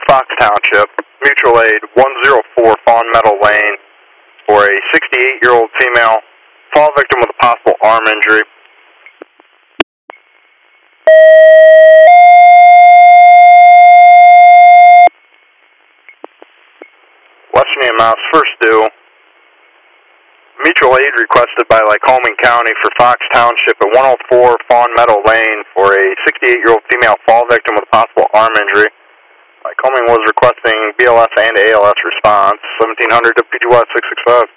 Fox Township, mutual aid 104 Fawn Meadow Lane for a 68-year-old female fall victim with a possible arm injury. Western EMS, first due. Mutual aid requested by Lycoming County for Fox Township at 104 Fawn Meadow Lane for a 68-year-old female fall victim with a possible arm injury. Lycoming was requesting BLS and ALS response. 1700 WPG West 665.